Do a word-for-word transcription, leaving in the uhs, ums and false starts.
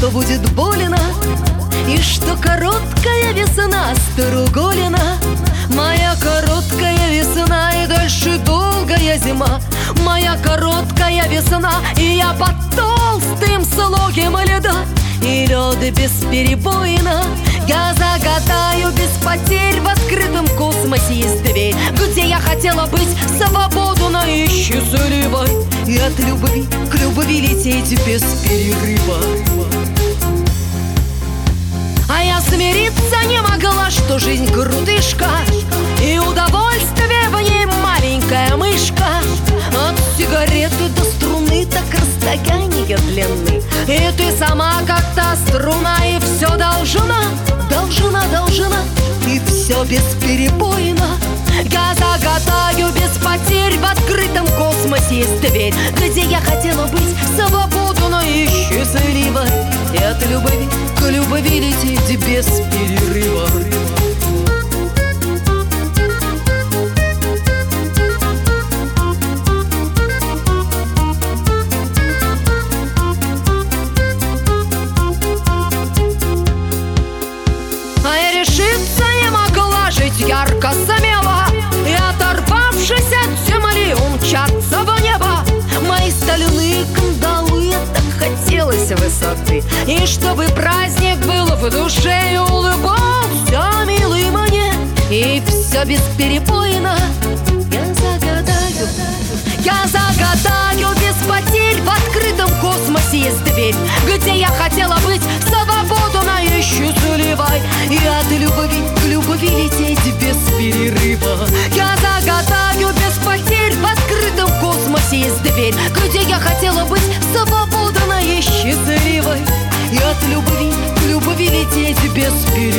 что будет больно, и что короткая весна струголина. Моя короткая весна и дальше долгая зима. Моя короткая весна, и я под толстым слоем льда. И лед бесперебойно я загадаю без потерь. В открытом космосе есть дверь, где я хотела быть свободна и счастливой, и от любви к любви лететь без перерыва. А я смириться не могла, что жизнь крутышка, и удовольствие в ней маленькая мышка. От сигареты до струны так расстояние длины, и ты сама как та струна, и все должна, должна, должна, и все бесперебойно. Я загадаю без потерь. В открытом космосе есть дверь, где я хотела быть свободной и счастливой, и от любви к любви лететь без перерыва. А я решиться не могла жить ярко, смело, и, оторвавшись от земли, умчаться в небо. Мои стальные кандалы, так хотелось высоты, и чтобы праздник был в душе и улыбался милый мне, и все бесперебойно я загадаю, я загадаю без потерь. В открытом космосе есть дверь, где я хотела быть свободной и счастливой, и от любви к любви лететь без перерыва. Я загадаю без потерь. В открытом космосе есть дверь, где я хотела быть свободной и счастливой, и от любви к любви лететь без перерыва.